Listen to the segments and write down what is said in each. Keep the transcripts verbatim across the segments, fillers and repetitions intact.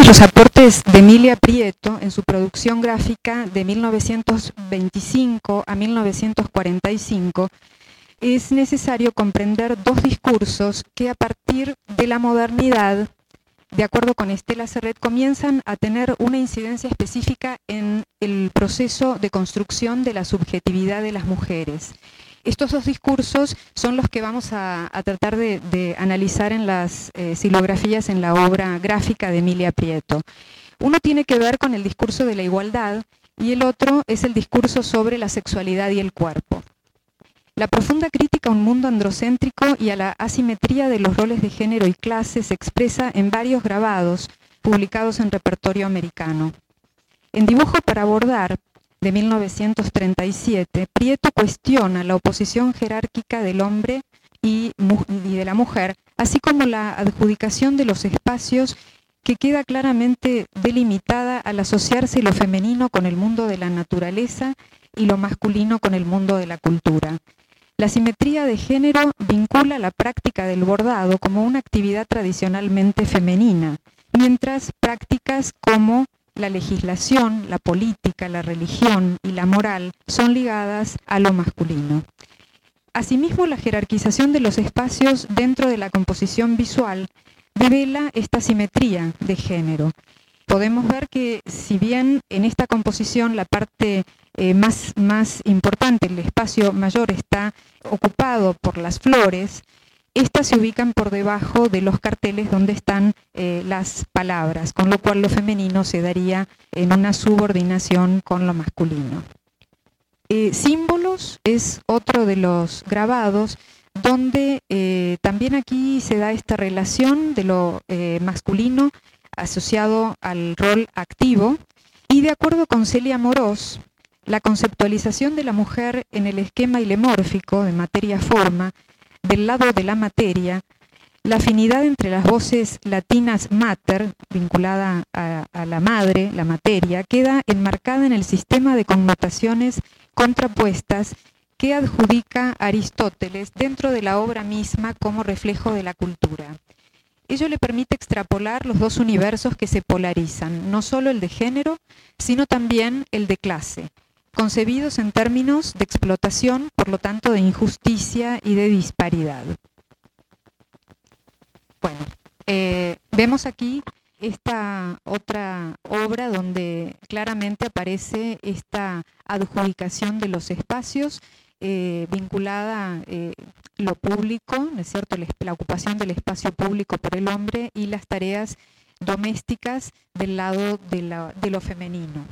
los aportes de Emilia Prieto en su producción gráfica de mil novecientos veinticinco a mil novecientos cuarenta y cinco, es necesario comprender dos discursos que a partir de la modernidad, de acuerdo con Estela Serret, comienzan a tener una incidencia específica en el proceso de construcción de la subjetividad de las mujeres. Estos dos discursos son los que vamos a, a tratar de, de analizar en las eh, silografías en la obra gráfica de Emilia Prieto. Uno tiene que ver con el discurso de la igualdad y el otro es el discurso sobre la sexualidad y el cuerpo. La profunda crítica a un mundo androcéntrico y a la asimetría de los roles de género y clase se expresa en varios grabados publicados en repertorio americano. En Dibujo para bordar, de mil novecientos treinta y siete, Prieto cuestiona la oposición jerárquica del hombre y, y de la mujer, así como la adjudicación de los espacios que queda claramente delimitada al asociarse lo femenino con el mundo de la naturaleza y lo masculino con el mundo de la cultura. La simetría de género vincula la práctica del bordado como una actividad tradicionalmente femenina, mientras prácticas como la legislación, la política, la religión y la moral son ligadas a lo masculino. Asimismo, la jerarquización de los espacios dentro de la composición visual devela esta simetría de género. Podemos ver que si bien en esta composición la parte eh, más, más importante, el espacio mayor, está ocupado por las flores, estas se ubican por debajo de los carteles donde están eh, las palabras, con lo cual lo femenino se daría en una subordinación con lo masculino. Eh, símbolos es otro de los grabados donde eh, también aquí se da esta relación de lo eh, masculino asociado al rol activo, y de acuerdo con Celia Morós, la conceptualización de la mujer en el esquema ilemórfico de materia-forma, del lado de la materia, la afinidad entre las voces latinas mater, vinculada a, a la madre, la materia, queda enmarcada en el sistema de connotaciones contrapuestas que adjudica Aristóteles dentro de la obra misma como reflejo de la cultura. Ello le permite extrapolar los dos universos que se polarizan, no solo el de género, sino también el de clase, concebidos en términos de explotación, por lo tanto de injusticia y de disparidad. Bueno, eh, vemos aquí esta otra obra donde claramente aparece esta adjudicación de los espacios eh, vinculada eh, lo público, ¿no es cierto?, la ocupación del espacio público por el hombre y las tareas domésticas del lado de, la, de lo femenino.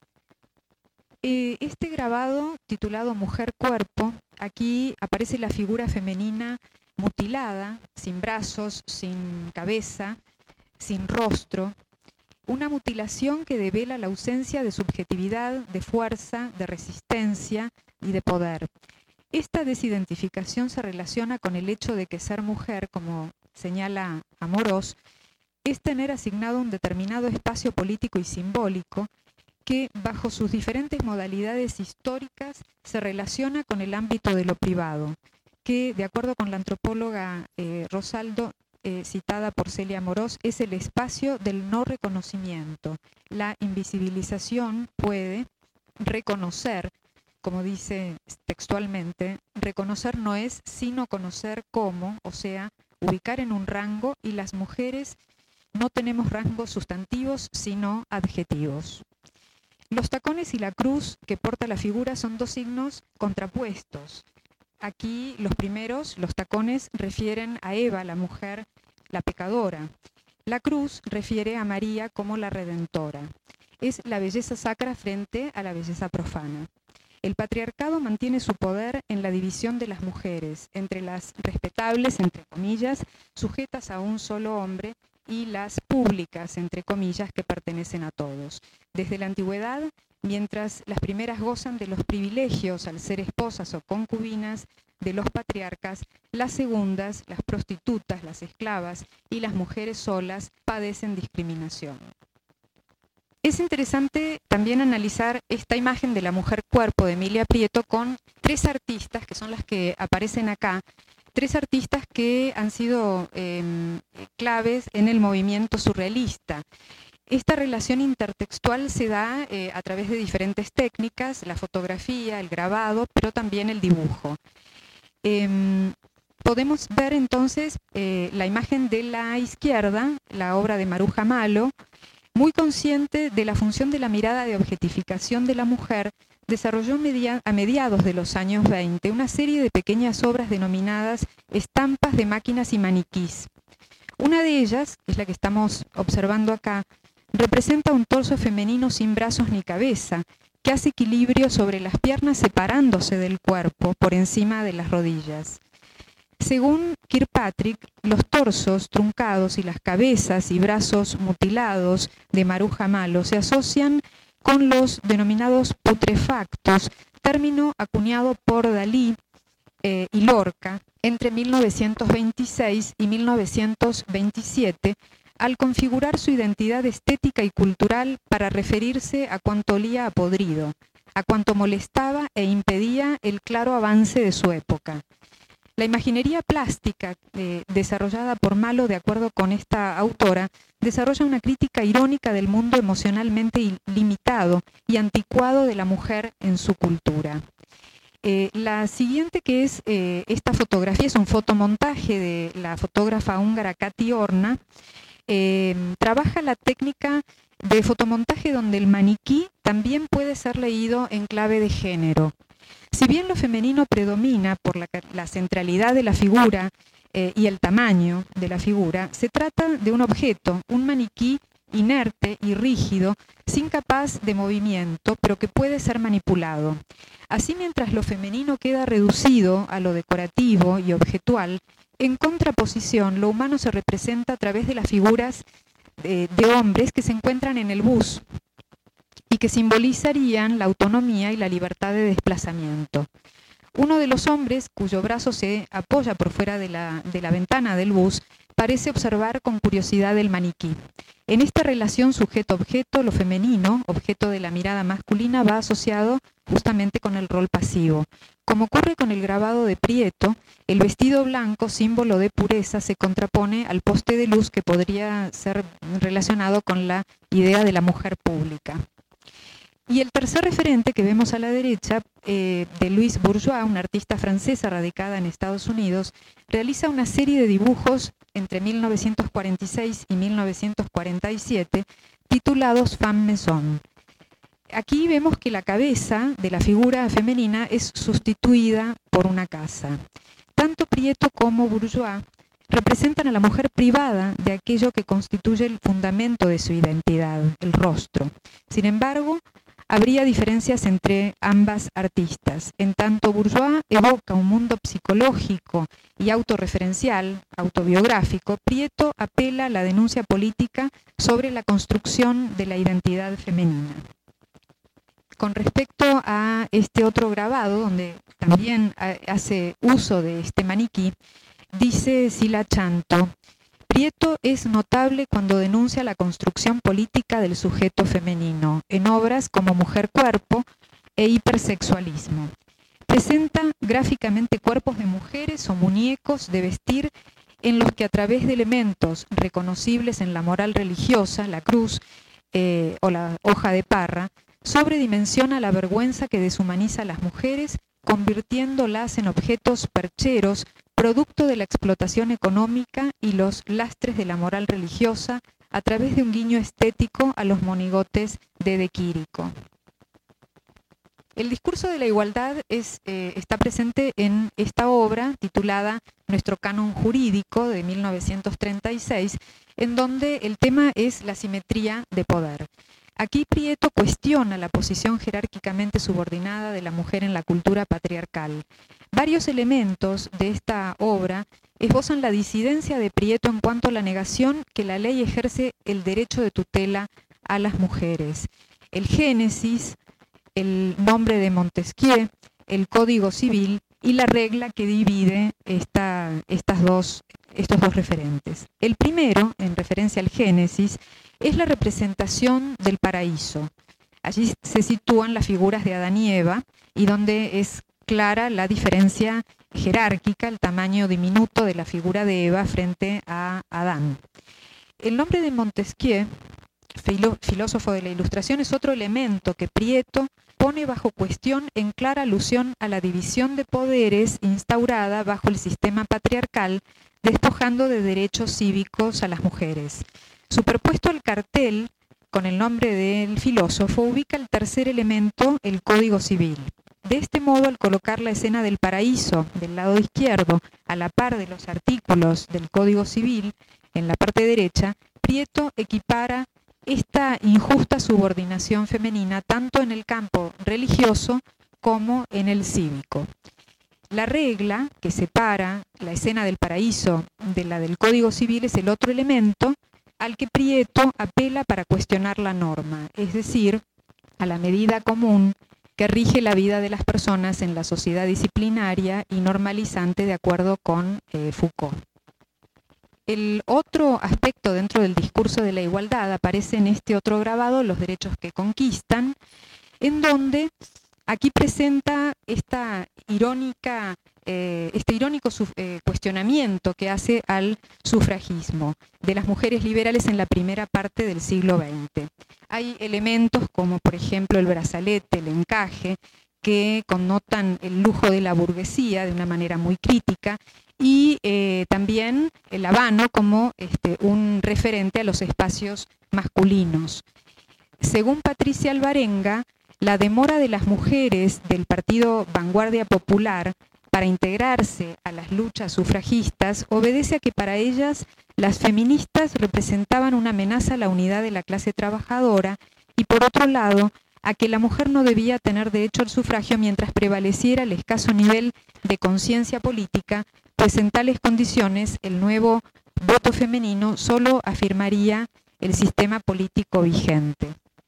Este grabado, titulado Mujer Cuerpo, aquí aparece la figura femenina mutilada, sin brazos, sin cabeza, sin rostro, una mutilación que devela la ausencia de subjetividad, de fuerza, de resistencia y de poder. Esta desidentificación se relaciona con el hecho de que ser mujer, como señala Amorós, es tener asignado un determinado espacio político y simbólico que, bajo sus diferentes modalidades históricas, se relaciona con el ámbito de lo privado, que, de acuerdo con la antropóloga eh, Rosaldo, eh, citada por Celia Morós, es el espacio del no reconocimiento. La invisibilización puede reconocer, como dice textualmente, reconocer no es sino conocer cómo, o sea, ubicar en un rango, y las mujeres no tenemos rangos sustantivos, sino adjetivos. Los tacones y la cruz que porta la figura son dos signos contrapuestos. Aquí los primeros, los tacones, refieren a Eva, la mujer, la pecadora. La cruz refiere a María como la redentora. Es la belleza sacra frente a la belleza profana. El patriarcado mantiene su poder en la división de las mujeres, entre las respetables, entre comillas, sujetas a un solo hombre, y las públicas, entre comillas, que pertenecen a todos. Desde la antigüedad, mientras las primeras gozan de los privilegios al ser esposas o concubinas de los patriarcas, las segundas, las prostitutas, las esclavas y las mujeres solas padecen discriminación. Es interesante también analizar esta imagen de la mujer cuerpo de Emilia Prieto con tres artistas, que son las que aparecen acá, tres artistas que han sido eh, claves en el movimiento surrealista. Esta relación intertextual se da eh, a través de diferentes técnicas, la fotografía, el grabado, pero también el dibujo. Eh, podemos ver entonces eh, la imagen de la izquierda, la obra de Maruja Malo, muy consciente de la función de la mirada de objetificación de la mujer, desarrolló media, a mediados de los años veinte una serie de pequeñas obras denominadas estampas de máquinas y maniquís. Una de ellas, que es la que estamos observando acá, representa un torso femenino sin brazos ni cabeza, que hace equilibrio sobre las piernas separándose del cuerpo por encima de las rodillas. Según Kirkpatrick, los torsos truncados y las cabezas y brazos mutilados de Maruja Malo se asocian con los denominados putrefactos, término acuñado por Dalí eh, y Lorca entre mil novecientos veintiséis y mil novecientos veintisiete, al configurar su identidad estética y cultural para referirse a cuanto olía a podrido, a cuanto molestaba e impedía el claro avance de su época. La imaginería plástica eh, desarrollada por Malo, de acuerdo con esta autora, desarrolla una crítica irónica del mundo emocionalmente limitado y anticuado de la mujer en su cultura. Eh, la siguiente, que es eh, esta fotografía, es un fotomontaje de la fotógrafa húngara Kati Orna. Eh, trabaja la técnica de fotomontaje donde el maniquí también puede ser leído en clave de género. Si bien lo femenino predomina por la, la centralidad de la figura eh, y el tamaño de la figura, se trata de un objeto, un maniquí inerte y rígido, sin capaz de movimiento, pero que puede ser manipulado. Así, mientras lo femenino queda reducido a lo decorativo y objetual, en contraposición, lo humano se representa a través de las figuras de, de hombres que se encuentran en el bus y que simbolizarían la autonomía y la libertad de desplazamiento. Uno de los hombres, cuyo brazo se apoya por fuera de la, de la ventana del bus, parece observar con curiosidad el maniquí. En esta relación sujeto-objeto, lo femenino, objeto de la mirada masculina, va asociado justamente con el rol pasivo. Como ocurre con el grabado de Prieto, el vestido blanco, símbolo de pureza, se contrapone al poste de luz que podría ser relacionado con la idea de la mujer pública. Y el tercer referente que vemos a la derecha, eh, de Louise Bourgeois, una artista francesa radicada en Estados Unidos, realiza una serie de dibujos entre mil novecientos cuarenta y seis y mil novecientos cuarenta y siete, titulados Femme Maison. Aquí vemos que la cabeza de la figura femenina es sustituida por una casa. Tanto Prieto como Bourgeois representan a la mujer privada de aquello que constituye el fundamento de su identidad, el rostro. Sin embargo, habría diferencias entre ambas artistas. En tanto Bourgeois evoca un mundo psicológico y autorreferencial, autobiográfico, Prieto apela a la denuncia política sobre la construcción de la identidad femenina. Con respecto a este otro grabado, donde también hace uso de este maniquí, dice Sila Chanto: Prieto es notable cuando denuncia la construcción política del sujeto femenino, en obras como Mujer Cuerpo e Hipersexualismo. Presenta gráficamente cuerpos de mujeres o muñecos de vestir en los que, a través de elementos reconocibles en la moral religiosa, la cruz eh, o la hoja de parra, sobredimensiona la vergüenza que deshumaniza a las mujeres, convirtiéndolas en objetos percheros, producto de la explotación económica y los lastres de la moral religiosa, a través de un guiño estético a los monigotes de De Quirico. El discurso de la igualdad es, eh, está presente en esta obra titulada Nuestro canon jurídico, de mil novecientos treinta y seis, en donde el tema es la simetría de poder. Aquí Prieto cuestiona la posición jerárquicamente subordinada de la mujer en la cultura patriarcal. Varios elementos de esta obra esbozan la disidencia de Prieto en cuanto a la negación que la ley ejerce el derecho de tutela a las mujeres. El Génesis, el nombre de Montesquieu, el Código Civil y la regla que divide esta, estas dos, estos dos referentes. El primero, en referencia al Génesis, es la representación del paraíso. Allí se sitúan las figuras de Adán y Eva, y donde es clara la diferencia jerárquica, el tamaño diminuto de la figura de Eva frente a Adán. El nombre de Montesquieu filo, filósofo de la Ilustración, es otro elemento que Prieto pone bajo cuestión en clara alusión a la división de poderes instaurada bajo el sistema patriarcal, despojando de derechos cívicos a las mujeres. Superpuesto al cartel, con el nombre del filósofo, ubica el tercer elemento, el Código Civil. De este modo, al colocar la escena del paraíso del lado izquierdo a la par de los artículos del Código Civil, en la parte derecha, Prieto equipara esta injusta subordinación femenina tanto en el campo religioso como en el cívico. La regla que separa la escena del paraíso de la del Código Civil es el otro elemento al que Prieto apela para cuestionar la norma, es decir, a la medida común que rige la vida de las personas en la sociedad disciplinaria y normalizante de acuerdo con eh, Foucault. El otro aspecto dentro del discurso de la igualdad aparece en este otro grabado, Los derechos que conquistan, en donde aquí presenta esta irónica, eh, este irónico eh, cuestionamiento que hace al sufragismo de las mujeres liberales en la primera parte del siglo veinte. Hay elementos como, por ejemplo, el brazalete, el encaje, que connotan el lujo de la burguesía de una manera muy crítica, y eh, también el habano como este, un referente a los espacios masculinos. Según Patricia Alvarenga, la demora de las mujeres del partido Vanguardia Popular para integrarse a las luchas sufragistas obedece a que para ellas las feministas representaban una amenaza a la unidad de la clase trabajadora y, por otro lado, a que la mujer no debía tener derecho al sufragio mientras prevaleciera el escaso nivel de conciencia política, pues en tales condiciones el nuevo voto femenino solo afirmaría el sistema político vigente.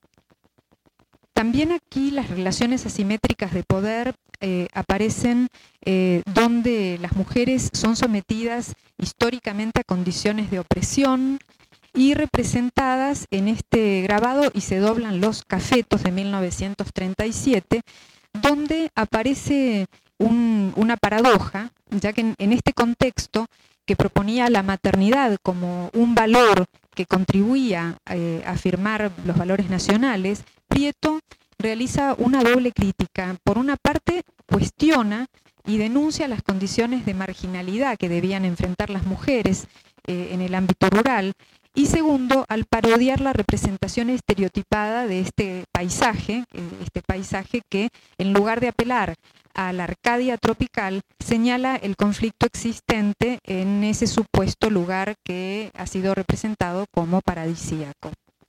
También aquí las relaciones asimétricas de poder eh, aparecen eh, donde las mujeres son sometidas históricamente a condiciones de opresión y representadas en este grabado Y se doblan los cafetos de mil novecientos treinta y siete, donde aparece un, una paradoja, ya que en, en este contexto que proponía la maternidad como un valor que contribuía eh, a afirmar los valores nacionales, Prieto realiza una doble crítica. Por una parte, cuestiona y denuncia las condiciones de marginalidad que debían enfrentar las mujeres eh, en el ámbito rural, y segundo, al parodiar la representación estereotipada de este paisaje, este paisaje que en lugar de apelar a la Arcadia tropical, señala el conflicto existente en ese supuesto lugar que ha sido representado como paradisíaco.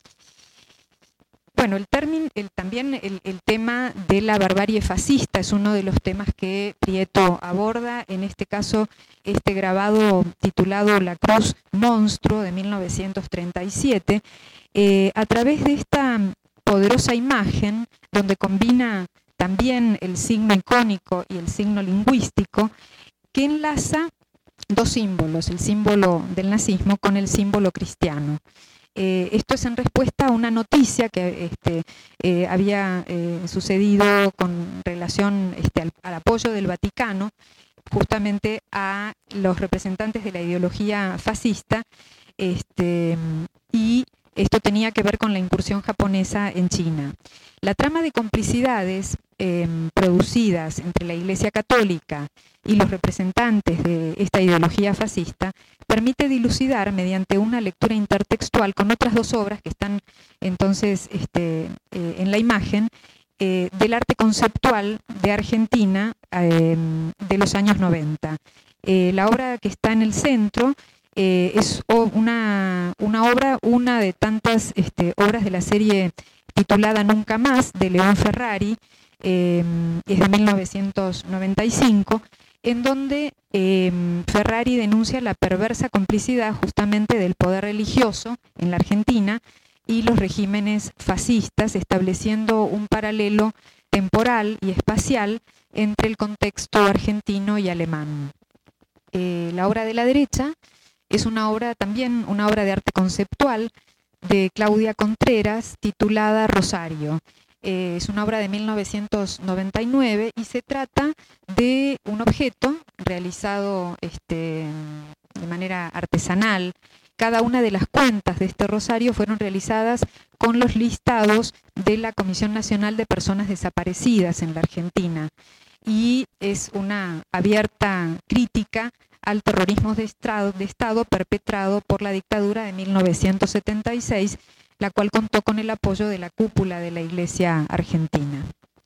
Bueno, el término, el, también el, el tema de la barbarie fascista es uno de los temas que Prieto aborda, en este caso este grabado titulado La Cruz Monstruo de mil novecientos treinta y siete, eh, a través de esta poderosa imagen donde combina también el signo icónico y el signo lingüístico, que enlaza dos símbolos, el símbolo del nazismo con el símbolo cristiano. Eh, esto es en respuesta a una noticia que este, eh, había eh, sucedido con relación este, al, al apoyo del Vaticano justamente a los representantes de la ideología fascista, este, y esto tenía que ver con la incursión japonesa en China. La trama de complicidades eh, producidas entre la Iglesia Católica y los representantes de esta ideología fascista permite dilucidar mediante una lectura intertextual con otras dos obras que están entonces este, eh, en la imagen, eh, del arte conceptual de Argentina eh, de los años noventa. Eh, la obra que está en el centro eh, es una, una obra, una de tantas este, obras de la serie titulada Nunca Más, de León Ferrari, eh, es de mil novecientos noventa y cinco, en donde eh, Ferrari denuncia la perversa complicidad justamente del poder religioso en la Argentina y los regímenes fascistas, estableciendo un paralelo temporal y espacial entre el contexto argentino y alemán. Eh, la obra de la derecha es una obra también, una obra de arte conceptual de Claudia Contreras, titulada Rosario. Eh, es una obra de mil novecientos noventa y nueve y se trata de un objeto realizado este, de manera artesanal cada una de las cuentas de este rosario fueron realizadas con los listados de la Comisión Nacional de Personas Desaparecidas en la Argentina. Y es una abierta crítica al terrorismo de Estado, de Estado perpetrado por la dictadura de mil novecientos setenta y seis, la cual contó con el apoyo de la cúpula de la Iglesia argentina.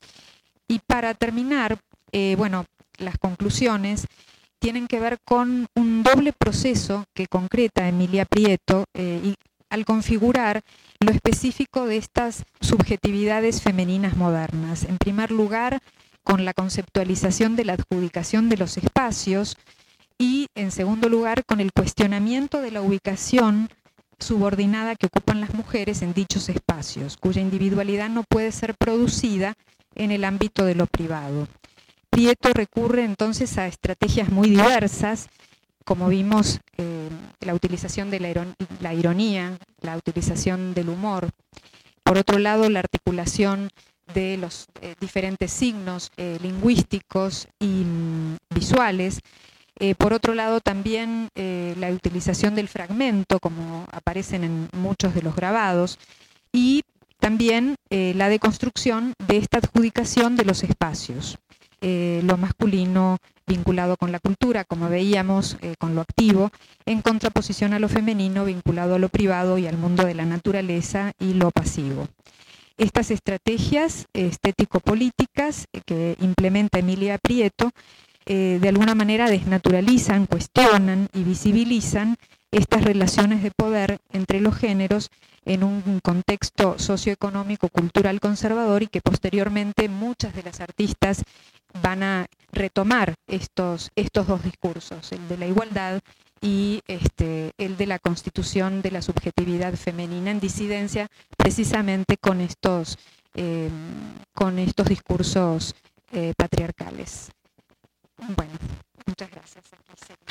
Y para terminar, eh, bueno, las conclusiones tienen que ver con un doble proceso que concreta Emilia Prieto eh, y al configurar lo específico de estas subjetividades femeninas modernas. En primer lugar, con la conceptualización de la adjudicación de los espacios y, en segundo lugar, con el cuestionamiento de la ubicación subordinada que ocupan las mujeres en dichos espacios, cuya individualidad no puede ser producida en el ámbito de lo privado. Prieto recurre entonces a estrategias muy diversas, como vimos, eh, la utilización de la, iron la ironía, la utilización del humor. Por otro lado, la articulación de los eh, diferentes signos eh, lingüísticos y mm, visuales. Eh, por otro lado, también eh, la utilización del fragmento, como aparecen en muchos de los grabados, y también eh, la deconstrucción de esta adjudicación de los espacios. Eh, lo masculino vinculado con la cultura, como veíamos, eh, con lo activo, en contraposición a lo femenino vinculado a lo privado y al mundo de la naturaleza y lo pasivo. Estas estrategias estético-políticas eh, que implementa Emilia Prieto eh, de alguna manera desnaturalizan, cuestionan y visibilizan estas relaciones de poder entre los géneros en un contexto socioeconómico, cultural conservador, y que posteriormente muchas de las artistas van a retomar estos, estos dos discursos, el de la igualdad y este, el de la constitución de la subjetividad femenina en disidencia precisamente con estos, eh, con estos discursos eh, patriarcales. Bueno, muchas gracias. Aquí